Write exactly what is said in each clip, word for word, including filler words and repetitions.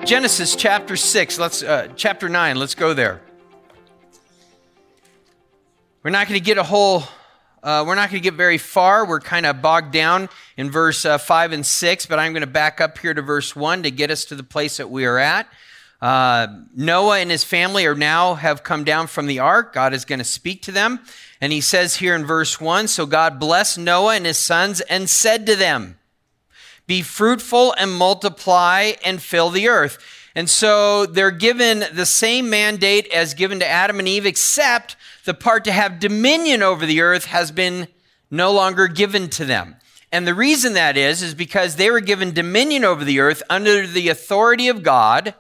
Genesis chapter six, let's uh, chapter nine, let's go there. We're not going to get a whole, uh, we're not going to get very far. We're kind of bogged down in verse uh, five and six, but I'm going to back up here to verse one to get us to the place that we are at. Uh, Noah and his family are now have come down from the ark. God is going to speak to them. And he says here in verse one, so God blessed Noah and his sons and said to them, be fruitful and multiply and fill the earth. And so they're given the same mandate as given to Adam and Eve, except the part to have dominion over the earth has been no longer given to them. And the reason that is, is because they were given dominion over the earth under the authority of God,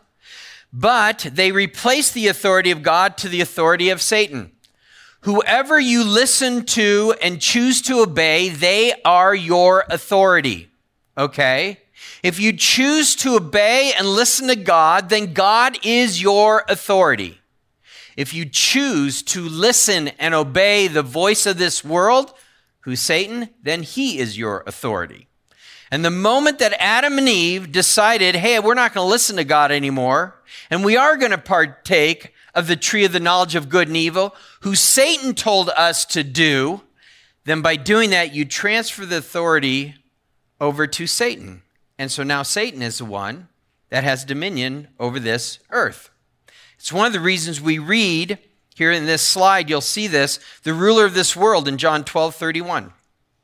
but they replaced the authority of God to the authority of Satan. Whoever you listen to and choose to obey, they are your authority. Okay? If you choose to obey and listen to God, then God is your authority. If you choose to listen and obey the voice of this world, who's Satan, then he is your authority. And the moment that Adam and Eve decided, hey, we're not going to listen to God anymore, and we are going to partake of the tree of the knowledge of good and evil, who Satan told us to do, then by doing that, you transfer the authority over to Satan. And so now Satan is the one that has dominion over this earth. It's one of the reasons we read here in this slide, you'll see this, the ruler of this world in John twelve thirty-one.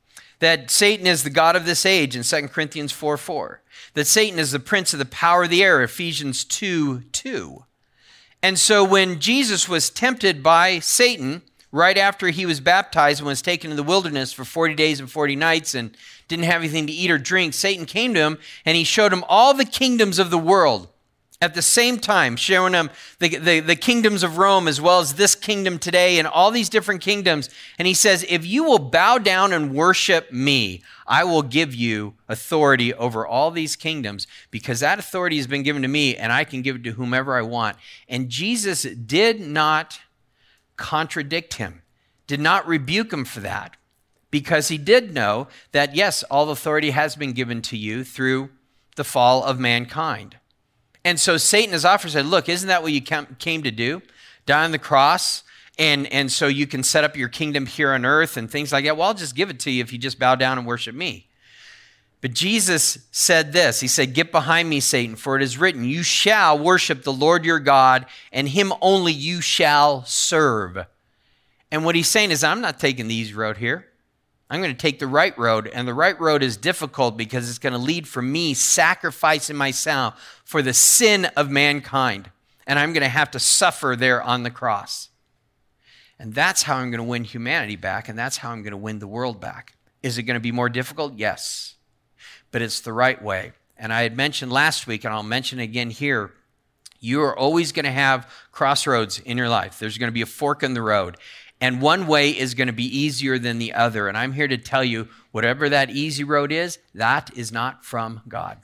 That Satan is the god of this age in Second Corinthians four four. That Satan is the prince of the power of the air, Ephesians two two. And so when Jesus was tempted by Satan, right after he was baptized and was taken to the wilderness for forty days and forty nights and didn't have anything to eat or drink, Satan came to him and he showed him all the kingdoms of the world at the same time, showing him the, the, the kingdoms of Rome as well as this kingdom today and all these different kingdoms. And he says, if you will bow down and worship me, I will give you authority over all these kingdoms because that authority has been given to me and I can give it to whomever I want. And Jesus did not contradict him, did not rebuke him for that, because he did know that, yes, all authority has been given to you through the fall of mankind. And so Satan has offered, said, look, isn't that what you came to do? Die on the cross, and, and so you can set up your kingdom here on earth and things like that. Well, I'll just give it to you if you just bow down and worship me. But Jesus said this, he said, get behind me, Satan, for it is written, you shall worship the Lord your God, and him only you shall serve. And what he's saying is, I'm not taking the easy road here. I'm going to take the right road, and the right road is difficult because it's going to lead for me sacrificing myself for the sin of mankind, and I'm going to have to suffer there on the cross. And that's how I'm going to win humanity back, and that's how I'm going to win the world back. Is it going to be more difficult? Yes, but it's the right way. And I had mentioned last week, and I'll mention again here, you are always going to have crossroads in your life. There's going to be a fork in the road. And one way is going to be easier than the other. And I'm here to tell you, whatever that easy road is, that is not from God.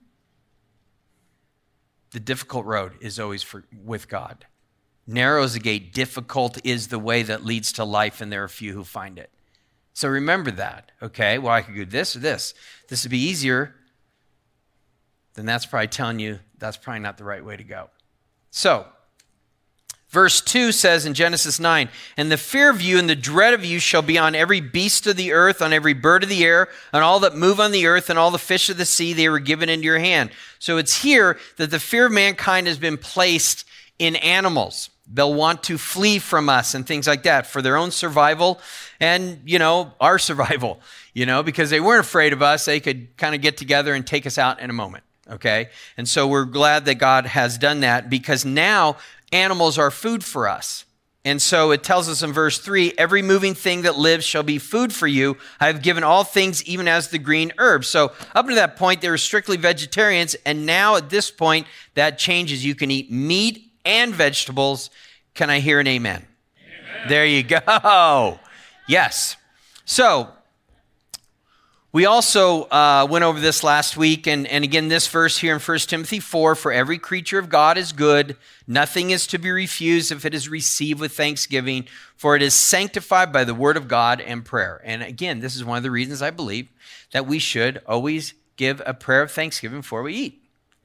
The difficult road is always for, with God. Narrow is the gate, difficult is the way that leads to life, and there are few who find it. So remember that, okay? Well, I could do this or this. This would be easier. Then that's probably telling you that's probably not the right way to go. So, verse two says in Genesis nine, and the fear of you and the dread of you shall be on every beast of the earth, on every bird of the air, on all that move on the earth, and all the fish of the sea, they were given into your hand. So it's here that the fear of mankind has been placed in animals. They'll want to flee from us and things like that for their own survival and, you know, our survival, you know, because they weren't afraid of us. They could kind of get together and take us out in a moment, okay? And so we're glad that God has done that because now animals are food for us. And so it tells us in verse three, every moving thing that lives shall be food for you. I have given all things even as the green herbs. So up to that point, they were strictly vegetarians. And now at this point, that changes. You can eat meat and vegetables. Can I hear an amen? Amen. There you go. Yes. So we also uh, went over this last week, and, and again, this verse here in First Timothy four, for every creature of God is good. Nothing is to be refused if it is received with thanksgiving, for it is sanctified by the word of God and prayer. And again, this is one of the reasons I believe that we should always give a prayer of thanksgiving before we eat.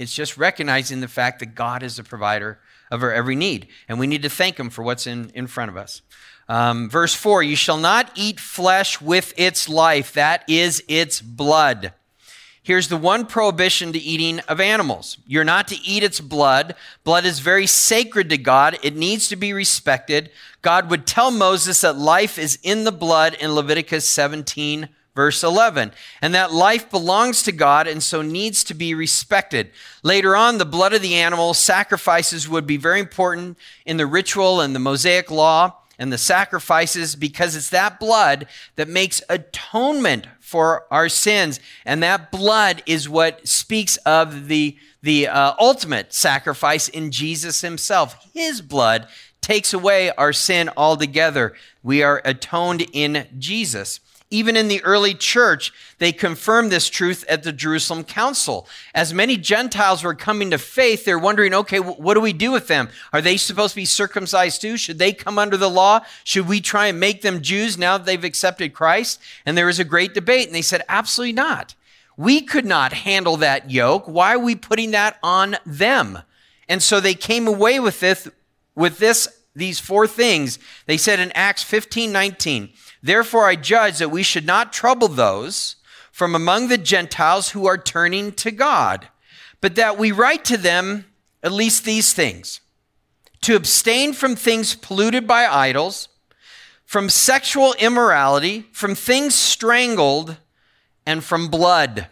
It's just recognizing the fact that God is the provider of our every need, and we need to thank him for what's in, in front of us. Um, verse four, you shall not eat flesh with its life, that is its blood. Here's the one prohibition to eating of animals. You're not to eat its blood. Blood is very sacred to God. It needs to be respected. God would tell Moses that life is in the blood in Leviticus seventeen, verse eleven, and that life belongs to God and so needs to be respected. Later on, the blood of the animal sacrifices would be very important in the ritual and the Mosaic law and the sacrifices, because it's that blood that makes atonement for our sins. And that blood is what speaks of the, the uh, ultimate sacrifice in Jesus himself. His blood takes away our sin altogether. We are atoned in Jesus. Even in the early church, they confirmed this truth at the Jerusalem Council. As many Gentiles were coming to faith, they're wondering, okay, what do we do with them? Are they supposed to be circumcised too? Should they come under the law? Should we try and make them Jews now that they've accepted Christ? And there was a great debate, and they said, absolutely not. We could not handle that yoke. Why are we putting that on them? And so they came away with this, with this, these four things. They said in Acts fifteen nineteen, therefore I judge that we should not trouble those from among the Gentiles who are turning to God, but that we write to them at least these things: to abstain from things polluted by idols, from sexual immorality, from things strangled, and from blood.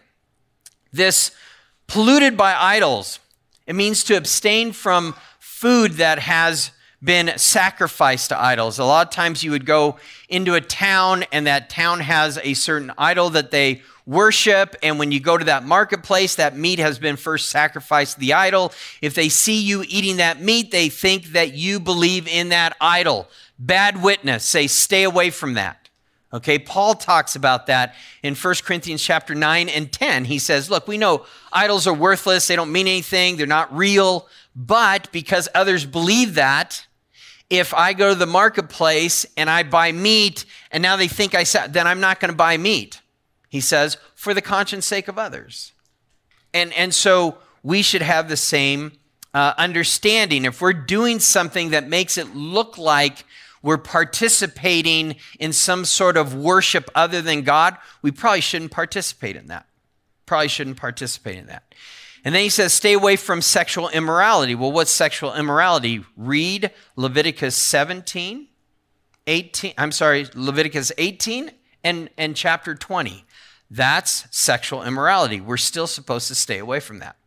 This polluted by idols, it means to abstain from food that has been sacrificed to idols. A lot of times you would go into a town and that town has a certain idol that they worship, and when you go to that marketplace, that meat has been first sacrificed to the idol. If they see you eating that meat, they think that you believe in that idol. Bad witness. Say, stay away from that. Okay, Paul talks about that in First Corinthians chapter nine and ten. He says, look, we know idols are worthless. They don't mean anything. They're not real. But because others believe that, if I go to the marketplace and I buy meat and now they think I said, then I'm not going to buy meat. He says, for the conscience sake of others. And, and so we should have the same uh, understanding. If we're doing something that makes it look like we're participating in some sort of worship other than God, we probably shouldn't participate in that. Probably shouldn't participate in that. And then he says, stay away from sexual immorality. Well, what's sexual immorality? Read Leviticus seventeen, eighteen, I'm sorry, Leviticus eighteen and, and chapter twenty. That's sexual immorality. We're still supposed to stay away from that.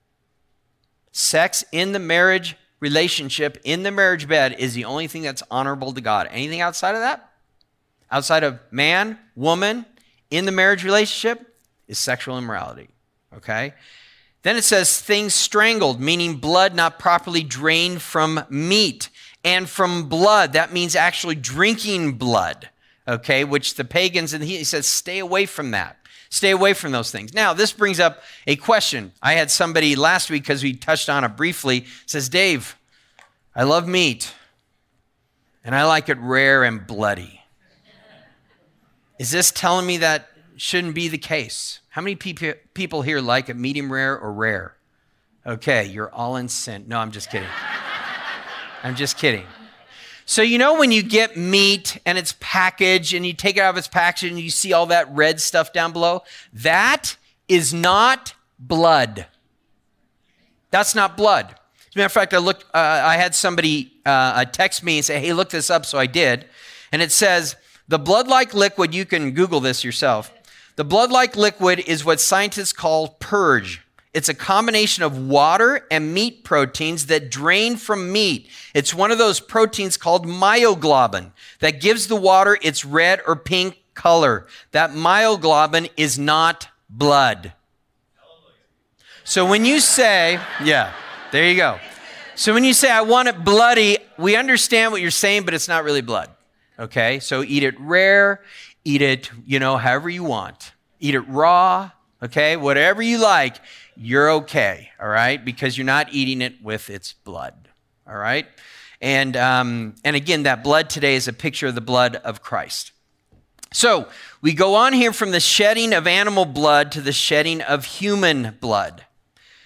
Sex in the marriage relationship, in the marriage bed, is the only thing that's honorable to God. Anything outside of that, outside of man, woman, in the marriage relationship, is sexual immorality, okay? Then it says things strangled, meaning blood not properly drained from meat. And from blood, that means actually drinking blood, okay, which the pagans, and he says, stay away from that. Stay away from those things. Now, this brings up a question. I had somebody last week, because we touched on it briefly, says, Dave, I love meat, and I like it rare and bloody. Is this telling me that shouldn't be the case? How many pe- people here like it medium rare or rare? Okay, you're all in sin. No, I'm just kidding. I'm just kidding. So you know when you get meat and it's packaged and you take it out of its package and you see all that red stuff down below? That is not blood. That's not blood. As a matter of fact, I looked. Uh, I had somebody uh, text me and say, hey, look this up, so I did. And it says, the blood-like liquid, you can Google this yourself. The blood-like liquid is what scientists call purge. It's a combination of water and meat proteins that drain from meat. It's one of those proteins called myoglobin that gives the water its red or pink color. That myoglobin is not blood. So when you say, yeah, there you go. So when you say, I want it bloody, we understand what you're saying, but it's not really blood. Okay, so eat it rare, eat it, you know, however you want. Eat it raw, okay, whatever you like. You're okay, all right? Because you're not eating it with its blood, all right? And um, and again, that blood today is a picture of the blood of Christ. So we go on here from the shedding of animal blood to the shedding of human blood.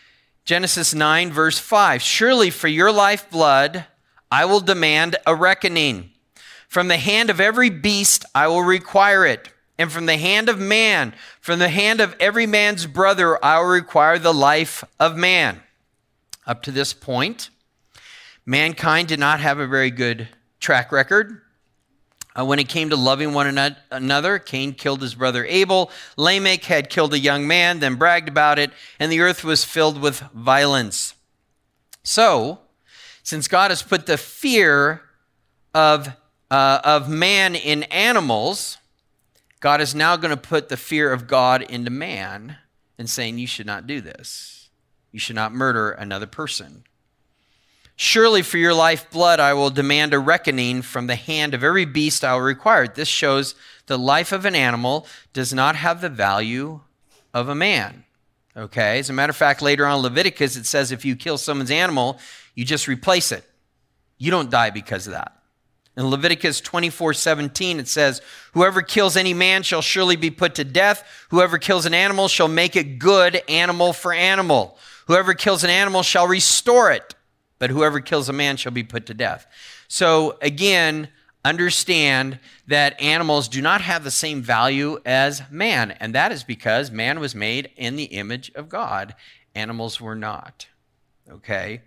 Genesis nine, verse five, surely for your lifeblood I will demand a reckoning. From the hand of every beast I will require it. And from the hand of man, from the hand of every man's brother, I will require the life of man. Up to this point, mankind did not have a very good track record. Uh, when it came to loving one another, Cain killed his brother Abel. Lamech had killed a young man, then bragged about it, and the earth was filled with violence. So, since God has put the fear of, uh, of man in animals, God is now going to put the fear of God into man and saying, you should not do this. You should not murder another person. Surely for your lifeblood I will demand a reckoning. From the hand of every beast I will require it. This shows the life of an animal does not have the value of a man. Okay? As a matter of fact, later on in Leviticus, it says if you kill someone's animal, you just replace it. You don't die because of that. In Leviticus twenty-four seventeen, it says, whoever kills any man shall surely be put to death. Whoever kills an animal shall make it good, animal for animal. Whoever kills an animal shall restore it. But whoever kills a man shall be put to death. So again, understand that animals do not have the same value as man. And that is because man was made in the image of God. Animals were not. Okay?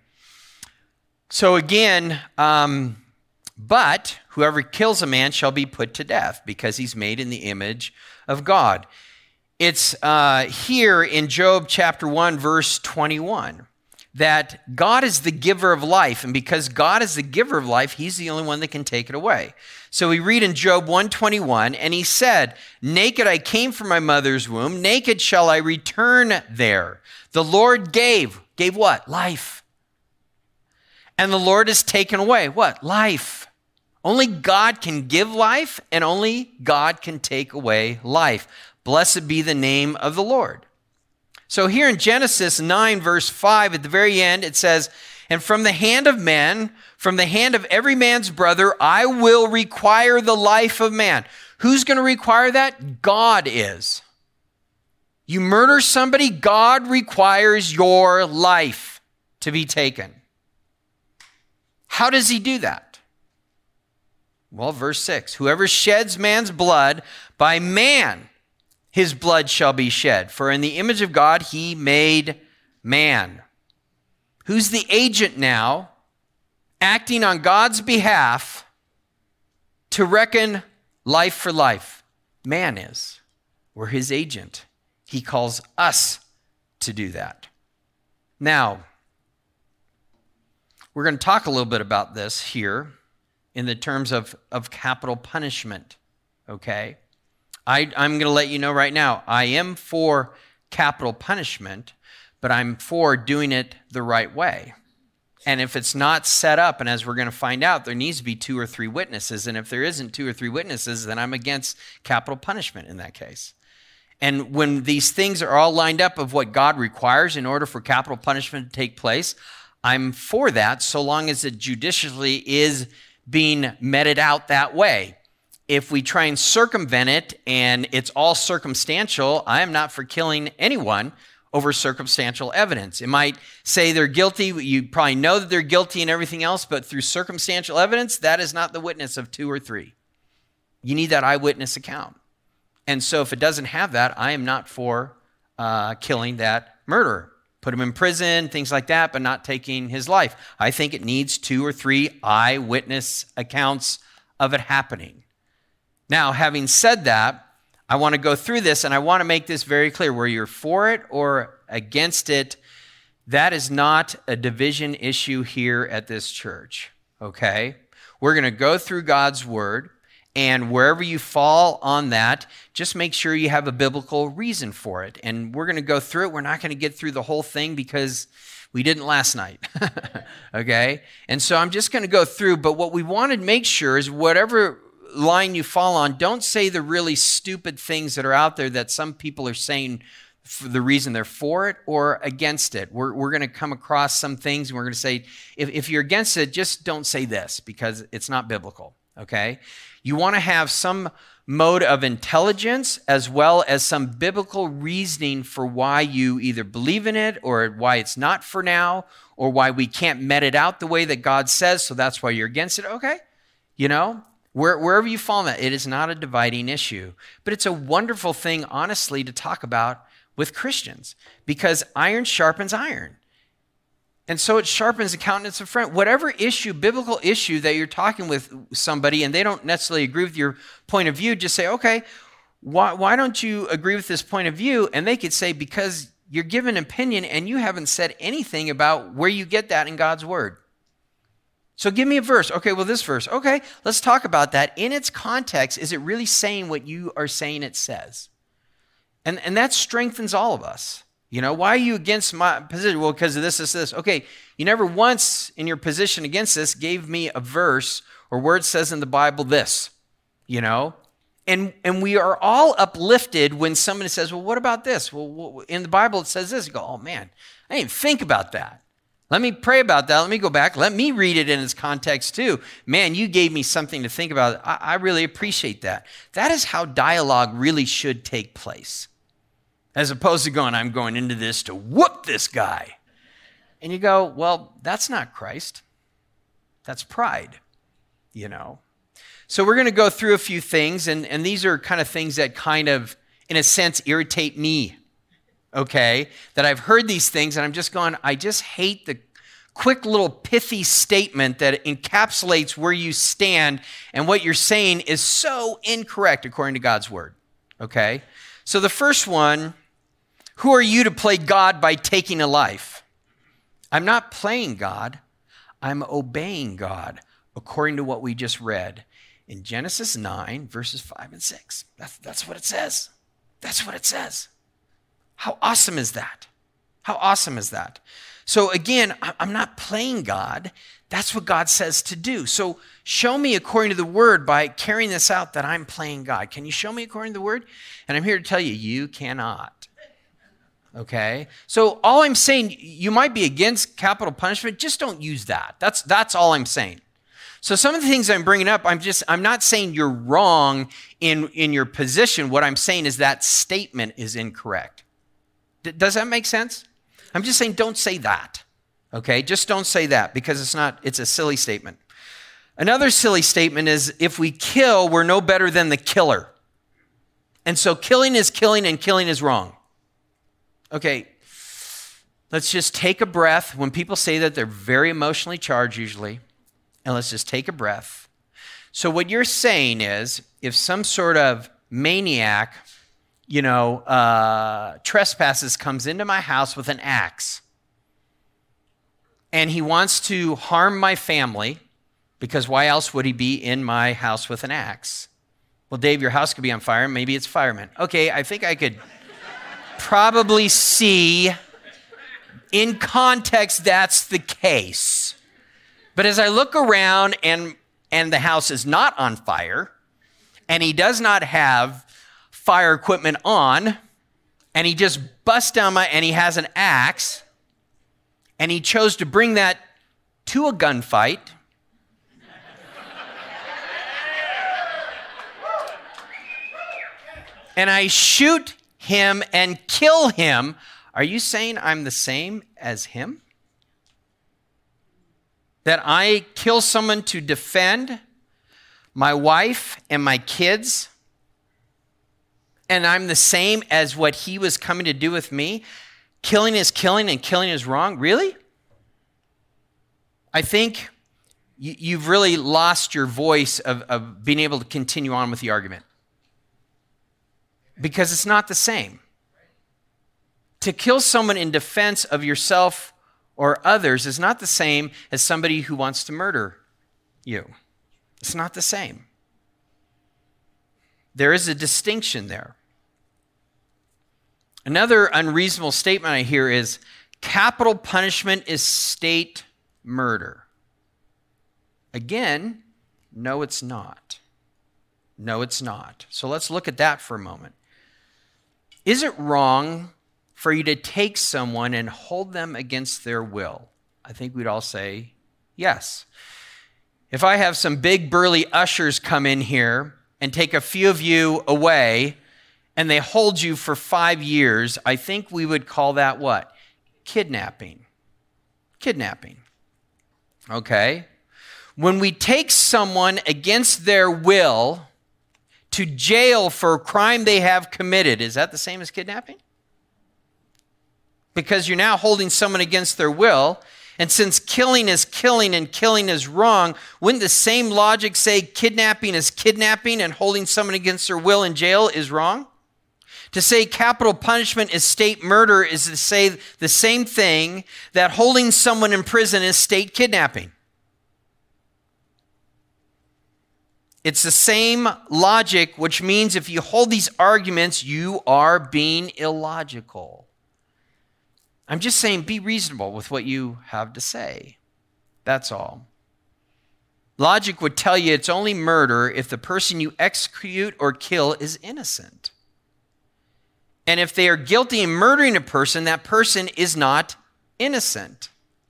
So again, um, but whoever kills a man shall be put to death because he's made in the image of God. It's uh, here in Job chapter one, verse twenty-one. That God is the giver of life, and because God is the giver of life, he's the only one that can take it away. So we read in Job one twenty-one, and he said, naked I came from my mother's womb, naked shall I return there. The Lord gave, gave what? Life. And the Lord has taken away, what? Life. Only God can give life, and only God can take away life. Blessed be the name of the Lord. So here in Genesis nine, verse five, at the very end, it says, and from the hand of men, from the hand of every man's brother, I will require the life of man. Who's going to require that? God is. You murder somebody, God requires your life to be taken. How does he do that? Well, verse six, whoever sheds man's blood, by man his blood shall be shed. For in the image of God he made man. Who's the agent now, acting on God's behalf to reckon life for life? Man is. We're his agent. He calls us to do that. Now, we're going to talk a little bit about this here in the terms of, of capital punishment, okay? I, I'm going to let you know right now, I am for capital punishment, but I'm for doing it the right way. And if it's not set up, and as we're going to find out, there needs to be two or three witnesses. And if there isn't two or three witnesses, then I'm against capital punishment in that case. And when these things are all lined up of what God requires in order for capital punishment to take place, I'm for that so long as it judicially is being meted out that way. If we try and circumvent it and it's all circumstantial, I am not for killing anyone over circumstantial evidence. It might say they're guilty. You probably know that they're guilty and everything else, but through circumstantial evidence, that is not the witness of two or three. You need that eyewitness account. And so if it doesn't have that, I am not for uh, killing that murderer. Put him in prison, things like that, but not taking his life. I think it needs two or three eyewitness accounts of it happening. Now, having said that, I want to go through this, and I want to make this very clear. Where you're for it or against it, that is not a division issue here at this church, okay? We're going to go through God's word, and wherever you fall on that, just make sure you have a biblical reason for it. And we're going to go through it. We're not going to get through the whole thing because we didn't last night, okay? And so I'm just going to go through, but what we want to make sure is whatever line you fall on, don't say the really stupid things that are out there that some people are saying for the reason they're for it or against it. We're, we're going to come across some things and we're going to say, if, if you're against it, just don't say this because it's not biblical, okay? You want to have some mode of intelligence as well as some biblical reasoning for why you either believe in it or why it's not for now or why we can't met it out the way that God says, so that's why you're against it. Okay, you know, where, wherever you fall in that, it is not a dividing issue. But it's a wonderful thing, honestly, to talk about with Christians because iron sharpens iron. And so it sharpens the countenance of a friend. Whatever issue, biblical issue that you're talking with somebody and they don't necessarily agree with your point of view, just say, okay, why, why don't you agree with this point of view? And they could say, because you're giving an opinion and you haven't said anything about where you get that in God's word. So give me a verse. Okay, well, this verse. Okay, let's talk about that. In its context, is it really saying what you are saying it says? And, and that strengthens all of us. You know, why are you against my position? Well, because of this, this, this. Okay, you never once in your position against this gave me a verse or word says in the Bible this, you know? And and we are all uplifted when somebody says, well, what about this? Well, in the Bible it says this. You go, oh man, I didn't think about that. Let me pray about that. Let me go back. Let me read it in its context too. Man, you gave me something to think about. I, I really appreciate that. That is how dialogue really should take place. As opposed to going, I'm going into this to whoop this guy. And you go, well, that's not Christ. That's pride, you know. So we're going to go through a few things, and, and these are kind of things that kind of, in a sense, irritate me, okay? That I've heard these things, and I'm just going, I just hate the quick little pithy statement that encapsulates where you stand, and what you're saying is so incorrect according to God's word, okay? So the first one, who are you to play God by taking a life? I'm not playing God. I'm obeying God according to what we just read in Genesis nine, verses five and six. That's, that's what it says. That's what it says. How awesome is that? How awesome is that? So again, I'm not playing God. That's what God says to do. So show me according to the word by carrying this out that I'm playing God. Can you show me according to the word? And I'm here to tell you, you cannot. Okay? So all I'm saying, you might be against capital punishment, just don't use that. That's that's all I'm saying. So some of the things I'm bringing up, I'm just I'm not saying you're wrong in in your position. What I'm saying is that statement is incorrect. D- does that make sense? I'm just saying don't say that. Okay? Just don't say that because it's not it's a silly statement. Another silly statement is if we kill, we're no better than the killer. And so killing is killing and killing is wrong. Okay, let's just take a breath. When people say that, they're very emotionally charged usually. And let's just take a breath. So what you're saying is, if some sort of maniac, you know, uh, trespasses, comes into my house with an axe, and he wants to harm my family, because why else would he be in my house with an axe? Well, Dave, your house could be on fire. Maybe it's firemen. Okay, I think I could probably see in context that's the case. But as I look around and and the house is not on fire, and he does not have fire equipment on, and he just busts down my, and he has an axe, and he chose to bring that to a gunfight, and I shoot him and kill him, are you saying I'm the same as him? That I kill someone to defend my wife and my kids, and I'm the same as what he was coming to do with me? Killing is killing and killing is wrong? Really? I think you've really lost your voice of, of being able to continue on with the argument. Because it's not the same. To kill someone in defense of yourself or others is not the same as somebody who wants to murder you. It's not the same. There is a distinction there. Another unreasonable statement I hear is capital punishment is state murder. Again, no, it's not. No, it's not. So let's look at that for a moment. Is it wrong for you to take someone and hold them against their will? I think we'd all say yes. If I have some big burly ushers come in here and take a few of you away and they hold you for five years, I think we would call that what? Kidnapping. Kidnapping. Okay? When we take someone against their will to jail for a crime they have committed, is that the same as kidnapping? Because you're now holding someone against their will, and since killing is killing and killing is wrong, wouldn't the same logic say kidnapping is kidnapping and holding someone against their will in jail is wrong? To say capital punishment is state murder is to say the same thing that holding someone in prison is state kidnapping. It's the same logic, which means if you hold these arguments, you are being illogical. I'm just saying be reasonable with what you have to say. That's all. Logic would tell you it's only murder if the person you execute or kill is innocent. And if they are guilty in murdering a person, that person is not innocent.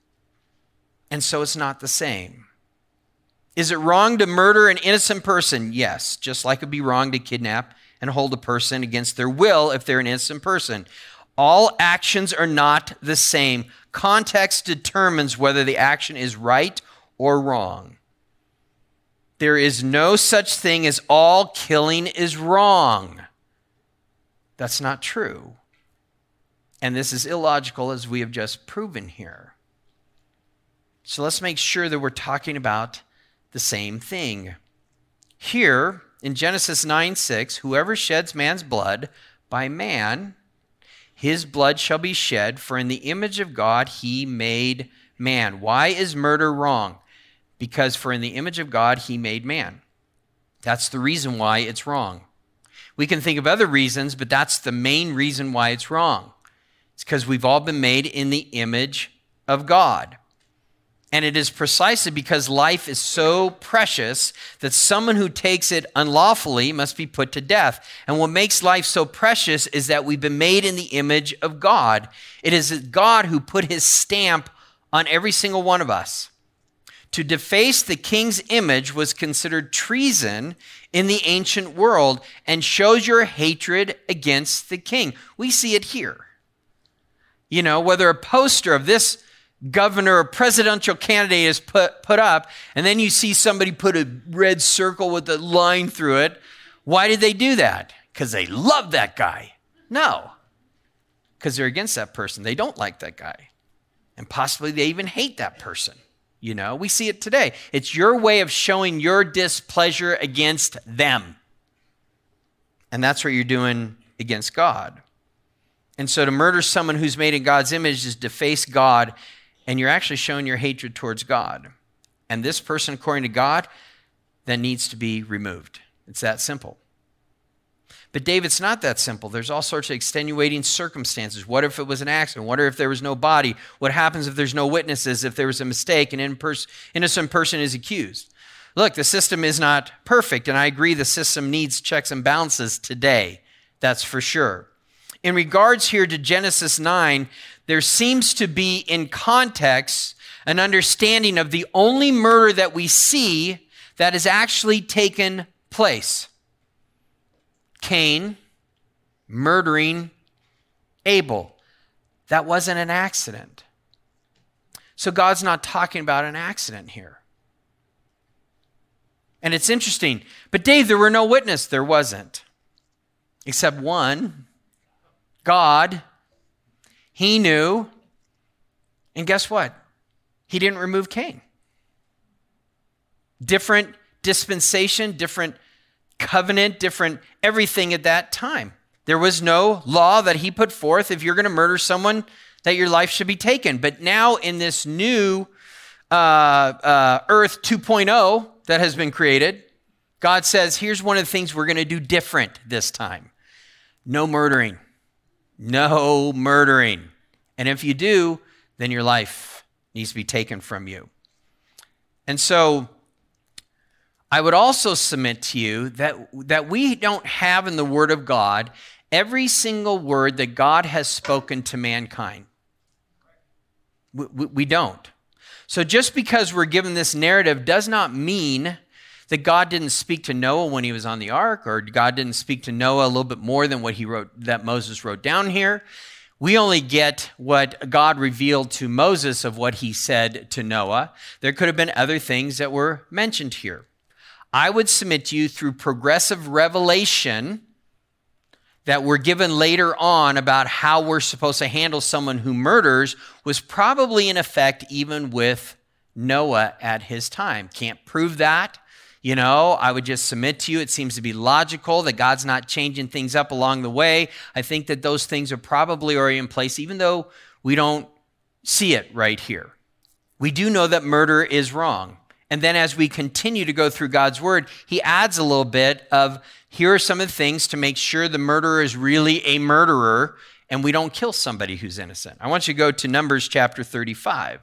And so it's not the same. Is it wrong to murder an innocent person? Yes, just like it would be wrong to kidnap and hold a person against their will if they're an innocent person. All actions are not the same. Context determines whether the action is right or wrong. There is no such thing as all killing is wrong. That's not true. And this is illogical, as we have just proven here. So let's make sure that we're talking about the same thing. Here in Genesis nine six, whoever sheds man's blood, by man his blood shall be shed, for in the image of God he made man. Why is murder wrong? Because for in the image of God he made man. That's the reason why it's wrong. We can think of other reasons, but that's the main reason why it's wrong. It's because we've all been made in the image of God. And it is precisely because life is so precious that someone who takes it unlawfully must be put to death. And what makes life so precious is that we've been made in the image of God. It is God who put his stamp on every single one of us. To deface the king's image was considered treason in the ancient world and shows your hatred against the king. We see it here. You know, whether a poster of this governor or presidential candidate is put, put up, and then you see somebody put a red circle with a line through it. Why did they do that? Because they love that guy. No, because they're against that person. They don't like that guy. And possibly they even hate that person. You know, we see it today. It's your way of showing your displeasure against them. And that's what you're doing against God. And so to murder someone who's made in God's image is deface God, and you're actually showing your hatred towards God. And this person, according to God, then needs to be removed. It's that simple. But Dave, it's not that simple. There's all sorts of extenuating circumstances. What if it was an accident? What if there was no body? What happens if there's no witnesses, if there was a mistake and an innocent person is accused? Look, the system is not perfect, and I agree the system needs checks and balances today. That's for sure. In regards here to Genesis nine, there seems to be in context an understanding of the only murder that we see that has actually taken place. Cain murdering Abel. That wasn't an accident. So God's not talking about an accident here. And it's interesting. But Dave, there were no witnesses. There wasn't. Except one. God. He knew. And guess what? He didn't remove Cain. Different dispensation, different covenant, different everything at that time. There was no law that he put forth if you're going to murder someone that your life should be taken. But now in this new uh, uh, Earth two point oh that has been created, God says, here's one of the things we're going to do different this time. No murdering. No murdering. And if you do, then your life needs to be taken from you. And so I would also submit to you that, that we don't have in the Word of God every single word that God has spoken to mankind. We, we, we don't. So just because we're given this narrative does not mean that God didn't speak to Noah when he was on the ark, or God didn't speak to Noah a little bit more than what he wrote, that Moses wrote down here. We only get what God revealed to Moses of what he said to Noah. There could have been other things that were mentioned here. I would submit to you through progressive revelation that were given later on about how we're supposed to handle someone who murders was probably in effect even with Noah at his time. Can't prove that. You know, I would just submit to you, it seems to be logical that God's not changing things up along the way. I think that those things are probably already in place, even though we don't see it right here. We do know that murder is wrong. And then as we continue to go through God's word, he adds a little bit of, here are some of the things to make sure the murderer is really a murderer and we don't kill somebody who's innocent. I want you to go to Numbers chapter thirty-five.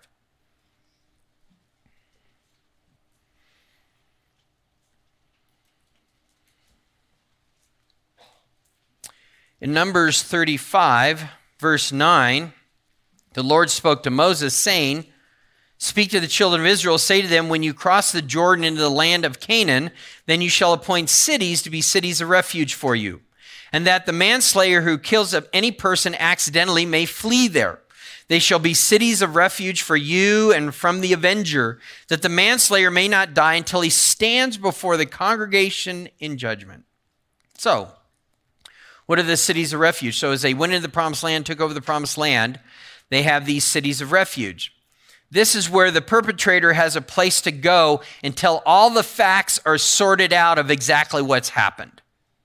In Numbers thirty-five, verse nine, the Lord spoke to Moses, saying, speak to the children of Israel, say to them, when you cross the Jordan into the land of Canaan, then you shall appoint cities to be cities of refuge for you, and that the manslayer who kills of any person accidentally may flee there. They shall be cities of refuge for you and from the avenger, that the manslayer may not die until he stands before the congregation in judgment. So, what are the cities of refuge? So as they went into the promised land, took over the promised land, they have these cities of refuge. This is where the perpetrator has a place to go until all the facts are sorted out of exactly what's happened.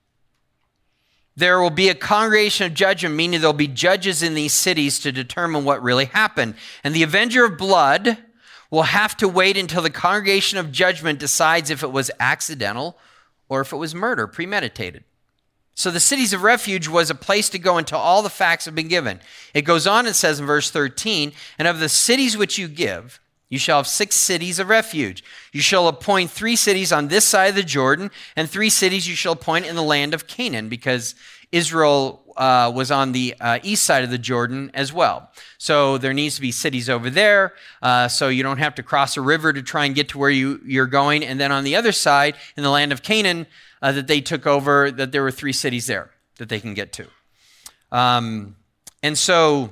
There will be a congregation of judgment, meaning there'll be judges in these cities to determine what really happened. And the avenger of blood will have to wait until the congregation of judgment decides if it was accidental or if it was murder, premeditated. So the cities of refuge was a place to go until all the facts have been given. It goes on and says in verse thirteen, and of the cities which you give, you shall have six cities of refuge. You shall appoint three cities on this side of the Jordan, and three cities you shall appoint in the land of Canaan, because Israel uh, was on the uh, east side of the Jordan as well. So there needs to be cities over there, uh, so you don't have to cross a river to try and get to where you, you're going. And then on the other side, in the land of Canaan, Uh, that they took over, that there were three cities there that they can get to. Um, and so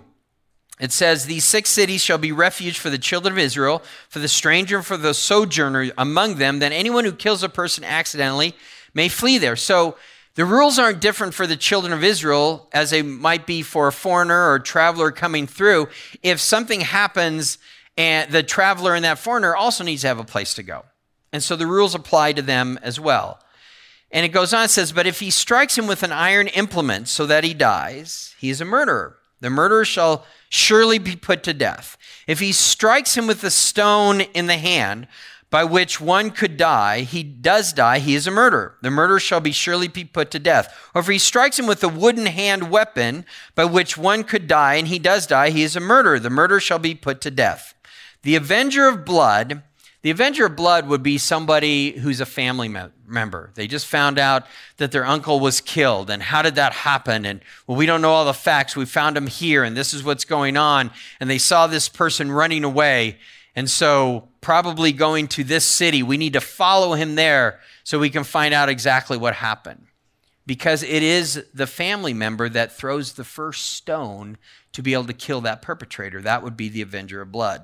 it says, these six cities shall be refuge for the children of Israel, for the stranger and for the sojourner among them, that anyone who kills a person accidentally may flee there. So the rules aren't different for the children of Israel as they might be for a foreigner or a traveler coming through. If something happens, and the traveler and that foreigner also needs to have a place to go. And so the rules apply to them as well. And it goes on, it says, but if he strikes him with an iron implement so that he dies, he is a murderer. The murderer shall surely be put to death. If he strikes him with a stone in the hand by which one could die, he does die, he is a murderer. The murderer shall be surely be put to death. Or if he strikes him with a wooden hand weapon by which one could die, and he does die, he is a murderer. The murderer shall be put to death. The avenger of blood... The avenger of blood would be somebody who's a family member. They just found out that their uncle was killed. And how did that happen? And, well, we don't know all the facts. We found him here, and this is what's going on. And they saw this person running away. And so probably going to this city, we need to follow him there so we can find out exactly what happened. Because it is the family member that throws the first stone to be able to kill that perpetrator. That would be the avenger of blood.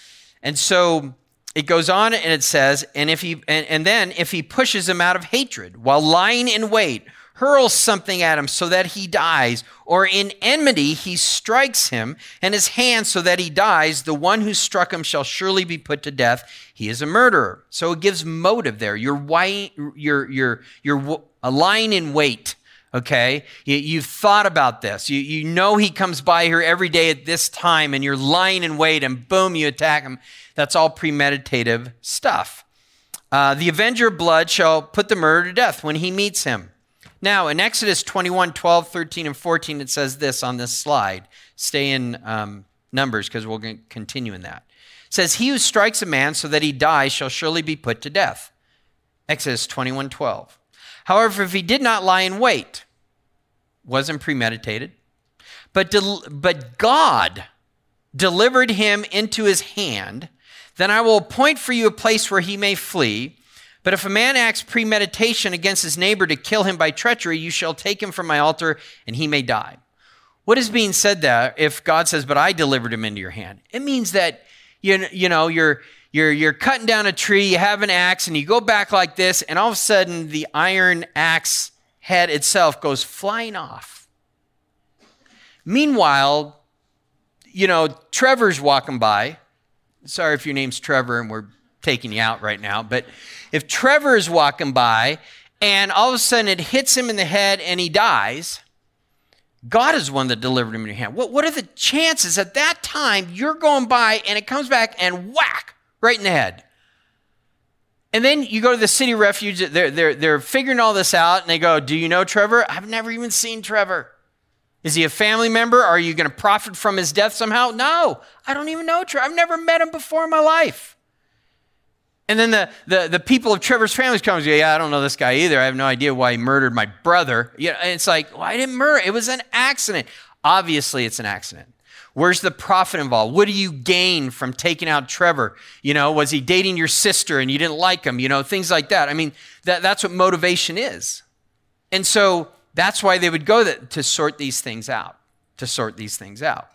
And so it goes on and it says, and if he and, and then if he pushes him out of hatred while lying in wait, hurls something at him so that he dies, or in enmity he strikes him and his hand so that he dies, the one who struck him shall surely be put to death. He is a murderer. So it gives motive there. You're you're you're you're lying in wait. Okay, you, you've thought about this. You you know he comes by here every day at this time, and you're lying in wait, and boom, you attack him. That's all premeditative stuff. Uh, the avenger of blood shall put the murderer to death when he meets him. Now, in Exodus twenty-one, twelve, thirteen, and fourteen, it says this on this slide. Stay in um, Numbers, because we're going to continue in that. It says, he who strikes a man so that he dies shall surely be put to death. Exodus twenty-one, twelve. However, if he did not lie in wait, wasn't premeditated, but, del- but God delivered him into his hand, then I will appoint for you a place where he may flee, But if a man acts premeditation against his neighbor to kill him by treachery, you shall take him from my altar, and he may die. What is being said there if God says, but I delivered him into your hand? It means that, you you know, you're, you're, you're cutting down a tree, you have an axe, and you go back like this, and all of a sudden the iron axe head itself goes flying off. Meanwhile, you know, Trevor's walking by. Sorry if your name's Trevor and we're taking you out right now, but if Trevor is walking by and all of a sudden it hits him in the head and he dies, God is the one that delivered him in your hand. What, what are the chances at that time you're going by and it comes back and whack right in the head? And then you go to the city refuge. They're, they're, they're figuring all this out and they go, do you know Trevor? I've never even seen Trevor. Is he a family member? Are you going to profit from his death somehow? No, I don't even know Trevor. I've never met him before in my life. And then the, the, the people of Trevor's family come and go, yeah, I don't know this guy either. I have no idea why he murdered my brother. You know, and it's like, well, I didn't murder. It was an accident. Obviously, it's an accident. Where's the profit involved? What do you gain from taking out Trevor? You know, was he dating your sister and you didn't like him? You know, things like that. I mean, that, that's what motivation is. And so that's why they would go that, to sort these things out, to sort these things out.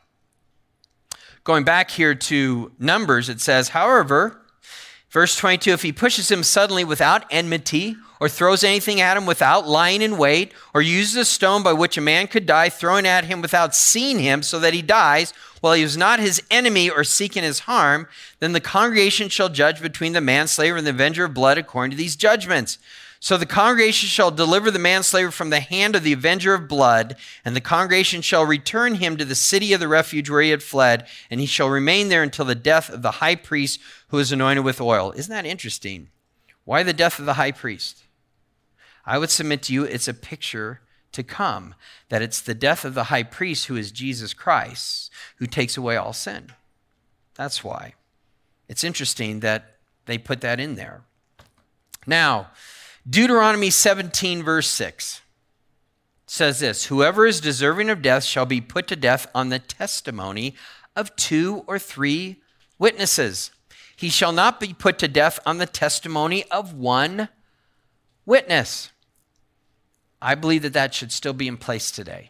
Going back here to Numbers, it says, however, verse twenty-two, if he pushes him suddenly without enmity, or throws anything at him without lying in wait, or uses a stone by which a man could die, throwing at him without seeing him, so that he dies, while he was not his enemy or seeking his harm, then the congregation shall judge between the manslayer and the avenger of blood according to these judgments. So the congregation shall deliver the manslayer from the hand of the avenger of blood, and the congregation shall return him to the city of the refuge where he had fled, and he shall remain there until the death of the high priest who is anointed with oil. Isn't that interesting? Why the death of the high priest? I would submit to you it's a picture to come, that it's the death of the high priest who is Jesus Christ, who takes away all sin. That's why. It's interesting that they put that in there. Now, Deuteronomy seventeen, verse six says this, whoever is deserving of death shall be put to death on the testimony of two or three witnesses. He shall not be put to death on the testimony of one witness. I believe that that should still be in place today.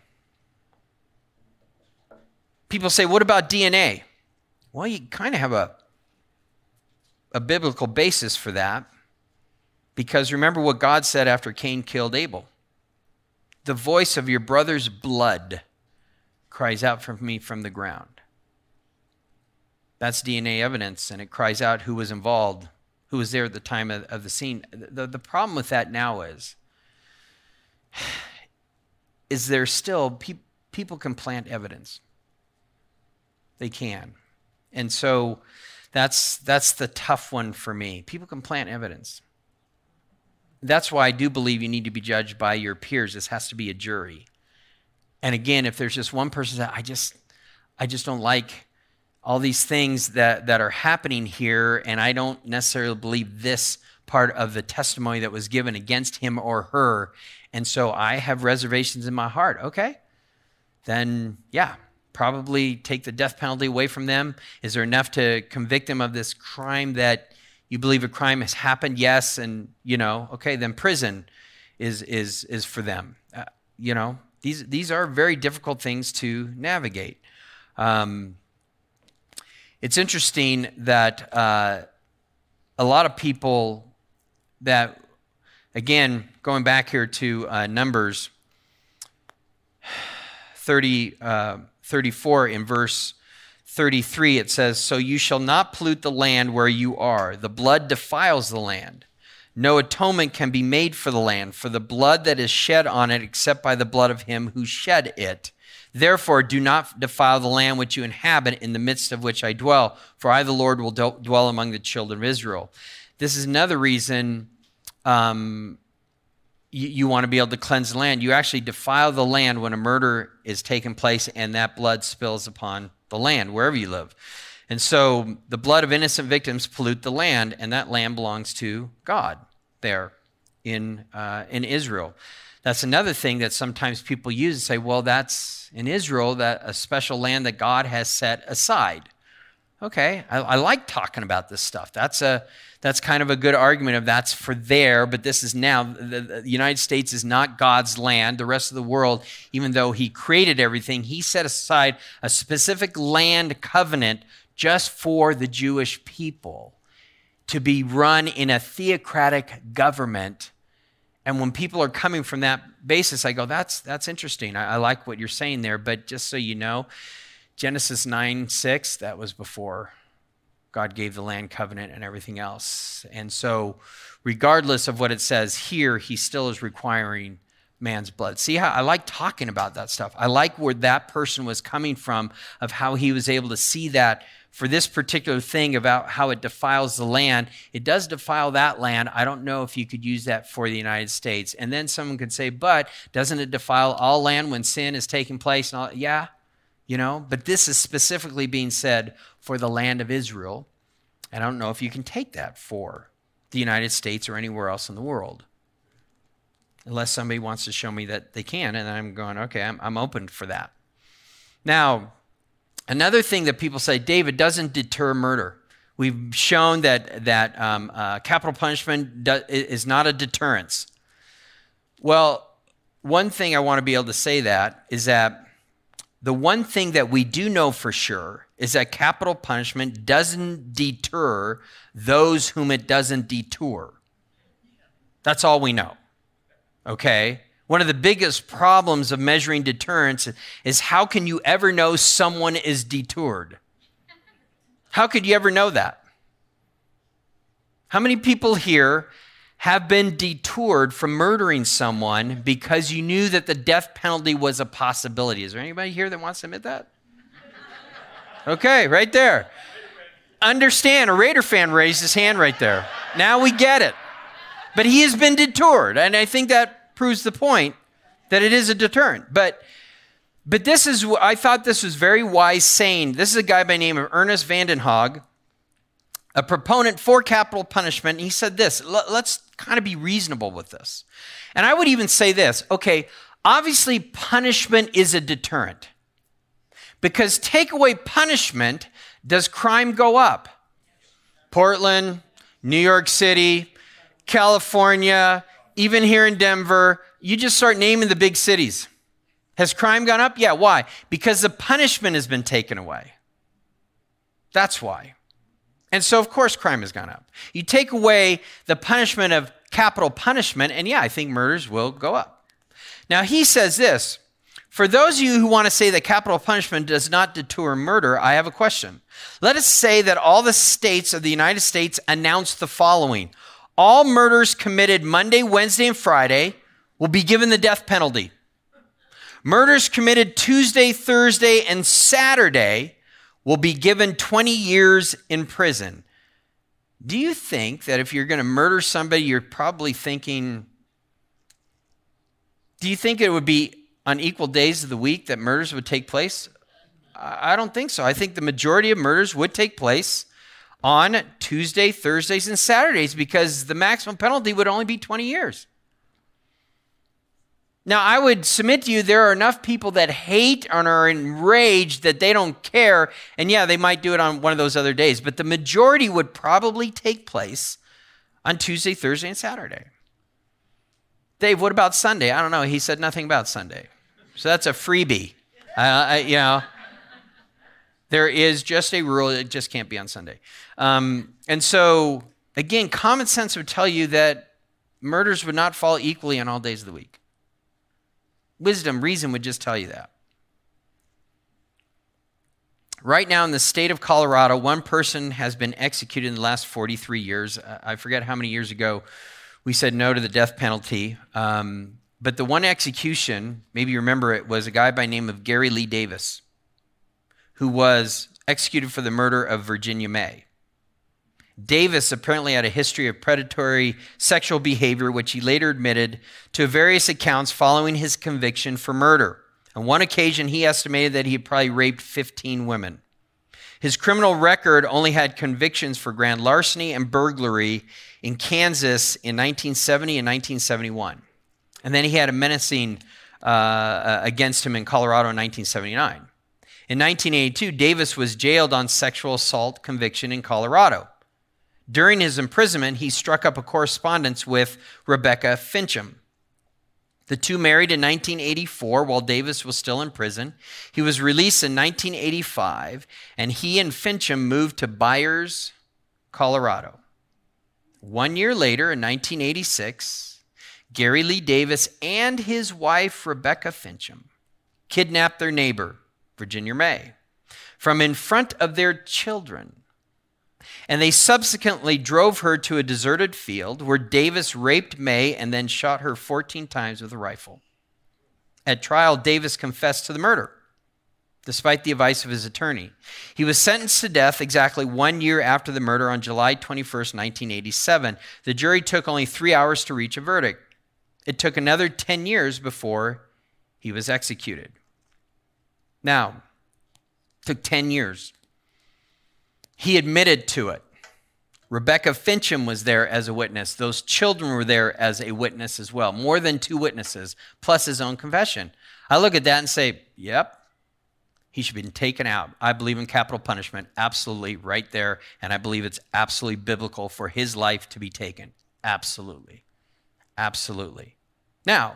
People say, what about D N A? Well, you kind of have a, a biblical basis for that. Because remember what God said after Cain killed Abel. The voice of your brother's blood cries out from me from the ground. That's D N A evidence, and it cries out who was involved, who was there at the time of, of the scene. The, the problem with that now is, is there still, pe- people can plant evidence. They can. And so that's that's the tough one for me. People can plant evidence. That's why I do believe you need to be judged by your peers. This has to be a jury. And again, if there's just one person that I just, I just don't like all these things that, that are happening here, and I don't necessarily believe this part of the testimony that was given against him or her, and so I have reservations in my heart, okay, then yeah, probably take the death penalty away from them. Is there enough to convict them of this crime that you believe a crime has happened? Yes. And, you know, okay, then prison is is is for them. Uh, you know, these these are very difficult things to navigate. Um, it's interesting that uh, a lot of people that, again, going back here to uh, Numbers thirty, uh, thirty-four in verse thirty-three, it says, so you shall not pollute the land where you are. The blood defiles the land. No atonement can be made for the land, for the blood that is shed on it, except by the blood of him who shed it. Therefore, do not defile the land which you inhabit, in the midst of which I dwell, for I, the Lord, will do- dwell among the children of Israel. This is another reason um, you, you want to be able to cleanse the land. You actually defile the land when a murder is taking place and that blood spills upon the land, wherever you live. And so the blood of innocent victims pollute the land, and that land belongs to God there in uh, in Israel. That's another thing that sometimes people use and say, well, that's in Israel, that a special land that God has set aside. Okay, I, I like talking about this stuff. That's a that's kind of a good argument of that's for there, but this is now. The, the United States is not God's land. The rest of the world, even though he created everything, he set aside a specific land covenant just for the Jewish people to be run in a theocratic government. And when people are coming from that basis, I go, that's that's interesting. I, I like what you're saying there, but just so you know, Genesis nine six, that was before God gave the land covenant and everything else. And so regardless of what it says here, he still is requiring man's blood. See how I like talking about that stuff. I like where that person was coming from, of how he was able to see that for this particular thing about how it defiles the land. It does defile that land. I don't know if you could use that for the United States. And then someone could say, but doesn't it defile all land when sin is taking place? And all? Yeah, you know, but this is specifically being said for the land of Israel. And I don't know if you can take that for the United States or anywhere else in the world, unless somebody wants to show me that they can. And I'm going, okay, I'm, I'm open for that. Now, another thing that people say, David, doesn't deter murder. We've shown that that um, uh, capital punishment do, is not a deterrence. Well, one thing I want to be able to say that is that the one thing that we do know for sure is that capital punishment doesn't deter those whom it doesn't detour. That's all we know. Okay? One of the biggest problems of measuring deterrence is how can you ever know someone is detoured? How could you ever know that? How many people here have been detoured from murdering someone because you knew that the death penalty was a possibility? Is there anybody here that wants to admit that? Okay, right there. Understand, a Raider fan raised his hand right there. Now we get it. But he has been detoured, and I think that proves the point that it is a deterrent. But but this is, I thought this was very wise saying. This is a guy by the name of Ernest Vanden Hog, a proponent for capital punishment. He said this, let's kind of be reasonable with this. And I would even say this, okay, obviously punishment is a deterrent. Because take away punishment, does crime go up? Portland, New York City, California, even here in Denver, you just start naming the big cities. Has crime gone up? Yeah, why? Because the punishment has been taken away. That's why. And so, of course, crime has gone up. You take away the punishment of capital punishment, and yeah, I think murders will go up. Now, he says this, for those of you who want to say that capital punishment does not deter murder, I have a question. Let us say that all the states of the United States announce the following. All murders committed Monday, Wednesday, and Friday will be given the death penalty. Murders committed Tuesday, Thursday, and Saturday will be given twenty years in prison. Do you think that if you're going to murder somebody, you're probably thinking, do you think it would be on equal days of the week that murders would take place? I don't think so. I think the majority of murders would take place on Tuesday, Thursdays, and Saturdays because the maximum penalty would only be twenty years. Now, I would submit to you there are enough people that hate and are enraged that they don't care, and yeah, they might do it on one of those other days, but the majority would probably take place on Tuesday, Thursday, and Saturday. Dave, what about Sunday? I don't know. He said nothing about Sunday. So that's a freebie. Uh, I, you know, there is just a rule. It just can't be on Sunday. Um, and so, again, common sense would tell you that murders would not fall equally on all days of the week. Wisdom, reason would just tell you that. Right now in the state of Colorado, one person has been executed in the last forty-three years. I forget how many years ago we said no to the death penalty. Um, but the one execution, maybe you remember it, was a guy by the name of Gary Lee Davis, who was executed for the murder of Virginia May. Davis apparently had a history of predatory sexual behavior, which he later admitted to various accounts following his conviction for murder. On one occasion, he estimated that he had probably raped fifteen women. His criminal record only had convictions for grand larceny and burglary in Kansas in nineteen seventy and nineteen seventy-one. And then he had a menacing uh, against him in Colorado in nineteen seventy-nine. In nineteen eighty-two, Davis was jailed on sexual assault conviction in Colorado. During his imprisonment, he struck up a correspondence with Rebecca Fincham. The two married in nineteen eighty-four while Davis was still in prison. He was released in nineteen eighty-five, and he and Fincham moved to Byers, Colorado. One year later, in nineteen eighty-six, Gary Lee Davis and his wife, Rebecca Fincham, kidnapped their neighbor, Virginia May, from in front of their children. And they subsequently drove her to a deserted field where Davis raped May and then shot her fourteen times with a rifle. At trial, Davis confessed to the murder, despite the advice of his attorney. He was sentenced to death exactly one year after the murder on July twenty-first, nineteen eighty-seven. The jury took only three hours to reach a verdict. It took another ten years before he was executed. Now, it took ten years. He admitted to it. Rebecca Fincham was there as a witness. Those children were there as a witness as well. More than two witnesses, plus his own confession. I look at that and say, yep, he should be taken out. I believe in capital punishment, absolutely, right there. And I believe it's absolutely biblical for his life to be taken. Absolutely. Absolutely. Now,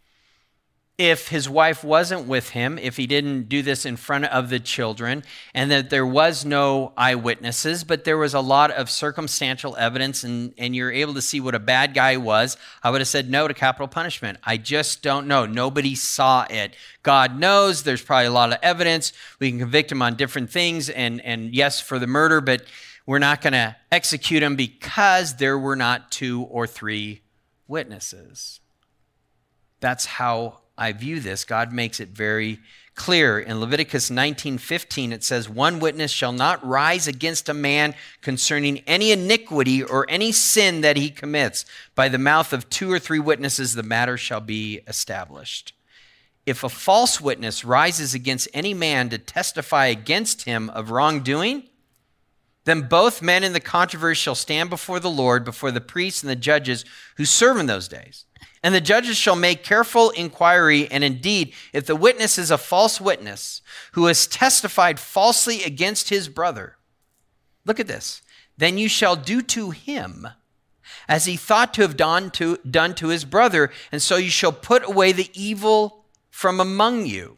if his wife wasn't with him, if he didn't do this in front of the children, and that there was no eyewitnesses, but there was a lot of circumstantial evidence, and, and you're able to see what a bad guy was, I would have said no to capital punishment. I just don't know. Nobody saw it. God knows. There's probably a lot of evidence. We can convict him on different things, and, and yes, for the murder, but we're not going to execute him because there were not two or three witnesses. That's how I view this. God makes it very clear. In Leviticus nineteen fifteen, it says, "One witness shall not rise against a man concerning any iniquity or any sin that he commits. By the mouth of two or three witnesses, the matter shall be established." If a false witness rises against any man to testify against him of wrongdoing, then both men in the controversy shall stand before the Lord, before the priests and the judges who serve in those days. And the judges shall make careful inquiry, and indeed, if the witness is a false witness who has testified falsely against his brother, look at this, then you shall do to him as he thought to have done to, done to his brother, and so you shall put away the evil from among you.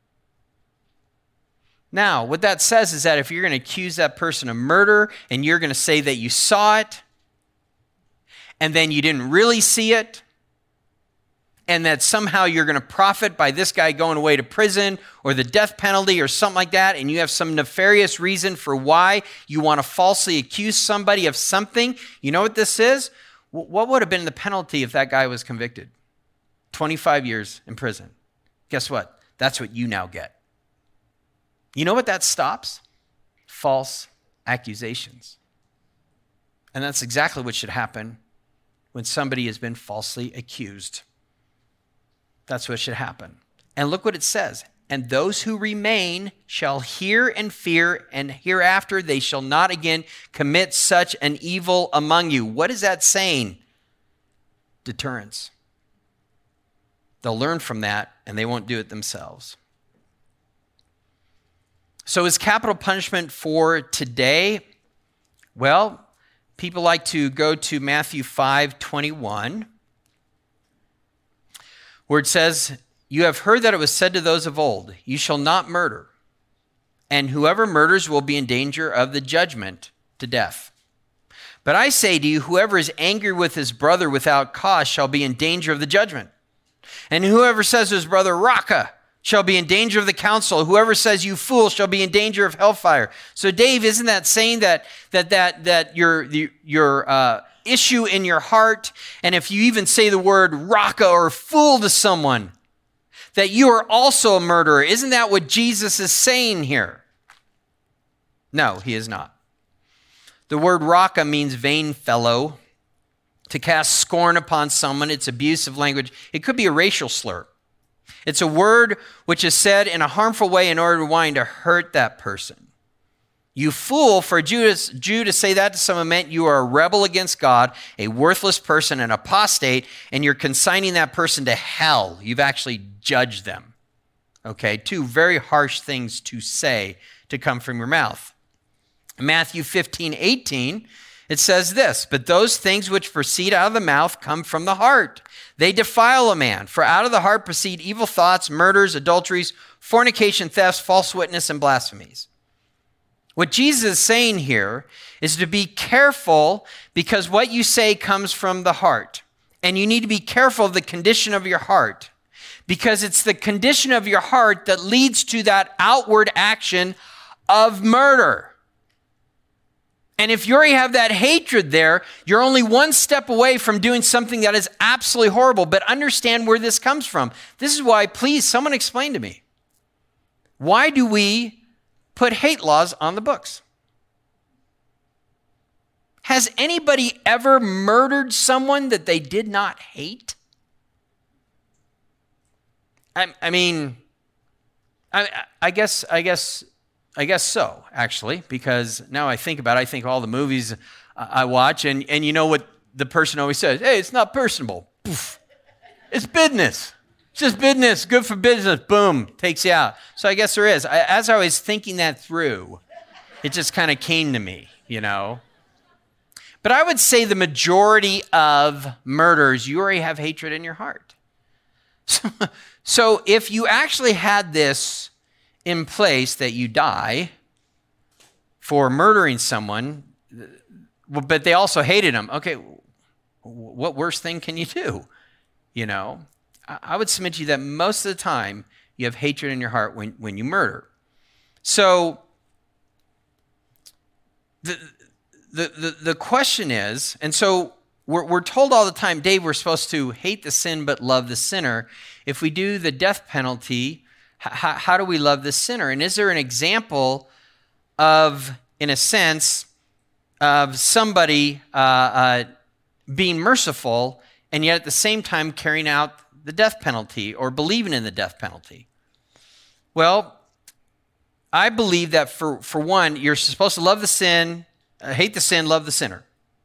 Now, what that says is that if you're going to accuse that person of murder, and you're going to say that you saw it, and then you didn't really see it, and that somehow you're going to profit by this guy going away to prison or the death penalty or something like that, and you have some nefarious reason for why you want to falsely accuse somebody of something, you know what this is? What would have been the penalty if that guy was convicted? twenty-five years in prison. Guess what? That's what you now get. You know what that stops? False accusations. And that's exactly what should happen when somebody has been falsely accused. That's what should happen. And look what it says. And those who remain shall hear and fear, and hereafter they shall not again commit such an evil among you. What is that saying? Deterrence. They'll learn from that, and they won't do it themselves. So is capital punishment for today? Well, people like to go to Matthew five twenty-one. Where it says, "You have heard that it was said to those of old, you shall not murder, and whoever murders will be in danger of the judgment to death. But I say to you, whoever is angry with his brother without cause shall be in danger of the judgment. And whoever says to his brother, Raka, shall be in danger of the council. Whoever says, you fool, shall be in danger of hellfire." So Dave, isn't that saying that that that that your your uh issue in your heart, and if you even say the word raka or fool to someone, that you are also a murderer? Isn't that what Jesus is saying here? No, he is not. The word raka means vain fellow, to cast scorn upon someone. It's abusive language. It could be a racial slur. It's a word which is said in a harmful way in order to want to hurt that person. You fool, for a Jew to say that to someone meant you are a rebel against God, a worthless person, an apostate, and you're consigning that person to hell. You've actually judged them, Okay, two very harsh things to say to come from your mouth. In Matthew fifteen, eighteen, it says this, but those things which proceed out of the mouth come from the heart. They defile a man, for out of the heart proceed evil thoughts, murders, adulteries, fornication, thefts, false witness, and blasphemies. What Jesus is saying here is to be careful because what you say comes from the heart. And you need to be careful of the condition of your heart because it's the condition of your heart that leads to that outward action of murder. And if you already have that hatred there, you're only one step away from doing something that is absolutely horrible. But understand where this comes from. This is why, please, someone explain to me. Why do we put hate laws on the books? Has anybody ever murdered someone that they did not hate? I, I mean, I, I guess, I guess, I guess so, actually, because now I think about it, I think all the movies I watch, and, and you know what the person always says? Hey, it's not personable. Poof. It's business. It's just business. Good for business. Boom. Takes you out. So I guess there is. I, as I was thinking that through, it just kind of came to me, you know. But I would say the majority of murders, you already have hatred in your heart. So, so if you actually had this in place that you die for murdering someone, but they also hated him, okay, what worse thing can you do? You know, I would submit to you that most of the time you have hatred in your heart when, when you murder. So the, the, the, the question is, and so we're, we're told all the time, Dave, we're supposed to hate the sin but love the sinner. If we do the death penalty, how, how do we love the sinner? And is there an example of, in a sense, of somebody uh, uh, being merciful and yet at the same time carrying out the death penalty or believing in the death penalty? Well, I believe that for, for one, you're supposed to love the sin, uh, hate the sin, love the sinner.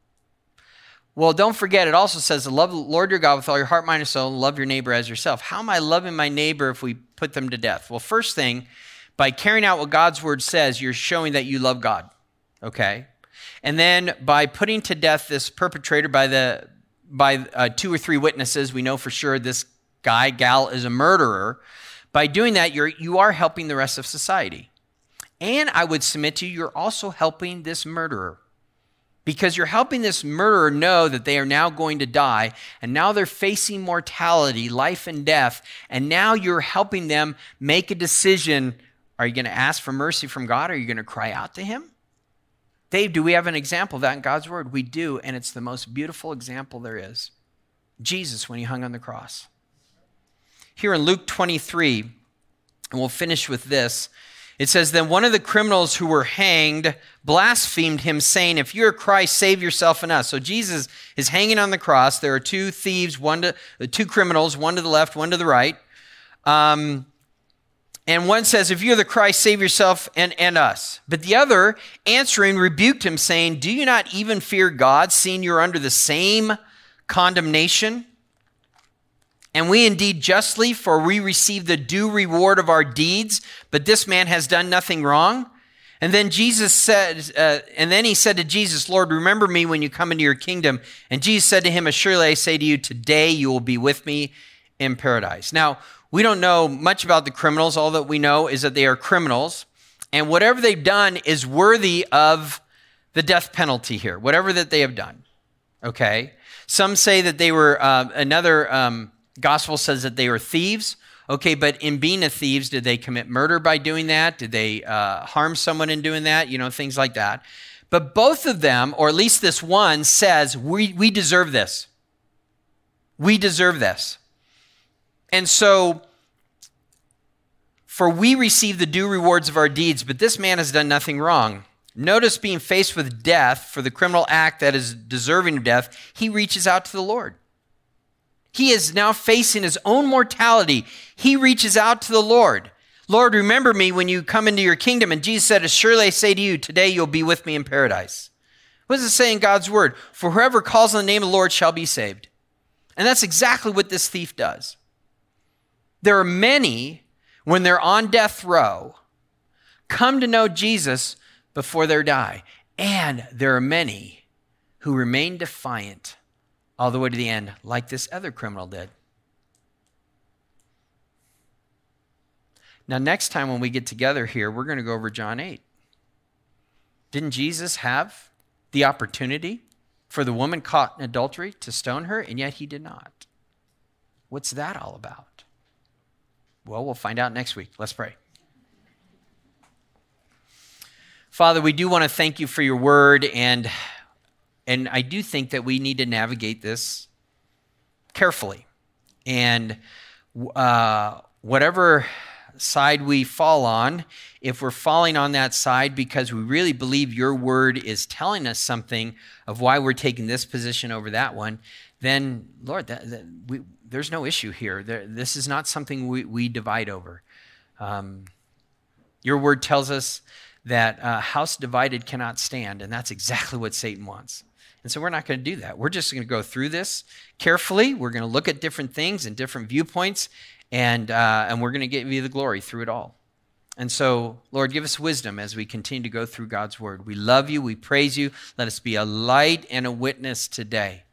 Well, don't forget, it also says to love the Lord your God with all your heart, mind, and soul, and love your neighbor as yourself. How am I loving my neighbor if we put them to death? Well, first thing, by carrying out what God's word says, you're showing that you love God, okay? And then by putting to death this perpetrator by the by uh, two or three witnesses, we know for sure this guy, gal, is a murderer. By doing that, you're you are helping the rest of society. And I would submit to you, you're also helping this murderer. Because you're helping this murderer know that they are now going to die, and now they're facing mortality, life and death, and now you're helping them make a decision. Are you going to ask for mercy from God? Or are you going to cry out to him? Dave, do we have an example of that in God's word? We do, and it's the most beautiful example there is. Jesus, when he hung on the cross. Here in Luke twenty-three, and we'll finish with this, it says, then one of the criminals who were hanged blasphemed him, saying, if you're Christ, save yourself and us. So Jesus is hanging on the cross. There are two thieves, one to, two criminals, one to the left, one to the right. Um, and one says, if you're the Christ, save yourself and, and us. But the other, answering, rebuked him, saying, do you not even fear God, seeing you're under the same condemnation? And we indeed justly, for we receive the due reward of our deeds, but this man has done nothing wrong. And then Jesus said, uh, and then he said to Jesus, Lord, remember me when you come into your kingdom. And Jesus said to him, assuredly I say to you, today you will be with me in paradise. Now, we don't know much about the criminals. All that we know is that they are criminals. And whatever they've done is worthy of the death penalty here, whatever that they have done. Okay? Some say that they were, uh, another um, gospel says that they were thieves. Okay, but in being a thieves, did they commit murder by doing that? Did they uh, harm someone in doing that? You know, things like that. But both of them, or at least this one, says, we, we deserve this. We deserve this. And so, for we receive the due rewards of our deeds, but this man has done nothing wrong. Notice being faced with death for the criminal act that is deserving of death, he reaches out to the Lord. He is now facing his own mortality. He reaches out to the Lord. Lord, remember me when you come into your kingdom. And Jesus said, surely I say to you, today you'll be with me in paradise. What does it say in God's word? For whoever calls on the name of the Lord shall be saved. And that's exactly what this thief does. There are many when they're on death row, come to know Jesus before they die. And there are many who remain defiant all the way to the end, like this other criminal did. Now, next time when we get together here, we're going to go over John eight. Didn't Jesus have the opportunity for the woman caught in adultery to stone her, and yet he did not? What's that all about? Well, we'll find out next week. Let's pray. Father, we do want to thank you for your word, and, and I do think that we need to navigate this carefully. And uh, whatever side we fall on, if we're falling on that side because we really believe your word is telling us something of why we're taking this position over that one, then, Lord, that, that we, there's no issue here. There, this is not something we, we divide over. Um, your word tells us that a house divided cannot stand, and that's exactly what Satan wants. And so we're not going to do that. We're just going to go through this carefully. We're going to look at different things and different viewpoints, and uh, and we're going to give you the glory through it all. And so, Lord, give us wisdom as we continue to go through God's word. We love you. We praise you. Let us be a light and a witness today.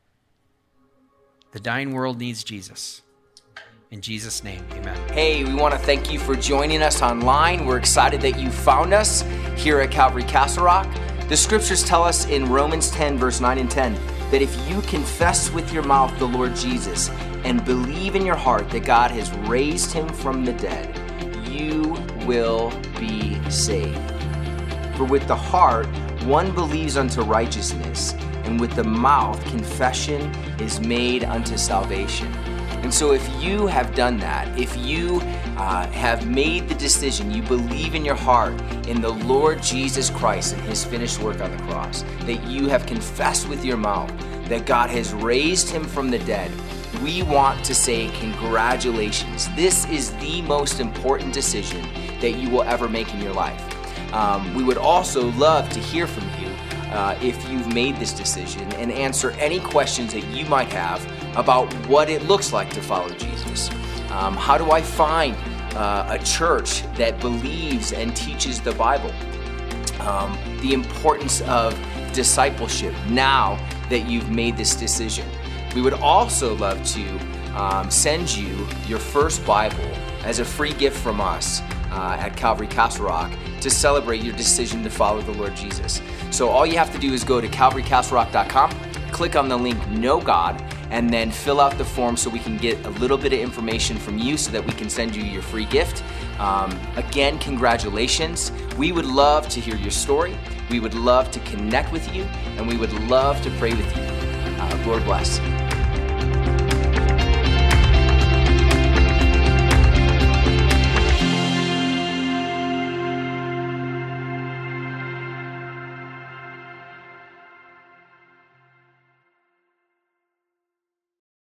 The dying world needs Jesus. In Jesus' name, amen. Hey, we want to thank you for joining us online. We're excited that you found us here at Calvary Castle Rock. The scriptures tell us in Romans ten, verse nine and ten, that if you confess with your mouth the Lord Jesus and believe in your heart that God has raised him from the dead, you will be saved. For with the heart one believes unto righteousness, and with the mouth confession is made unto salvation. And so if you have done that, if you uh, have made the decision, you believe in your heart in the Lord Jesus Christ and his finished work on the cross, that you have confessed with your mouth that God has raised him from the dead, we want to say congratulations. This is the most important decision that you will ever make in your life. Um, we would also love to hear from you uh, if you've made this decision, and answer any questions that you might have about what it looks like to follow Jesus. Um, how do I find uh, a church that believes and teaches the Bible? Um, the importance of discipleship now that you've made this decision. We would also love to um, send you your first Bible as a free gift from us uh, at Calvary Castle Rock to celebrate your decision to follow the Lord Jesus. So all you have to do is go to calvary castle rock dot com, click on the link Know God, and then fill out the form so we can get a little bit of information from you so that we can send you your free gift. Um, again, congratulations. We would love to hear your story. We would love to connect with you, and we would love to pray with you. Uh, Lord bless.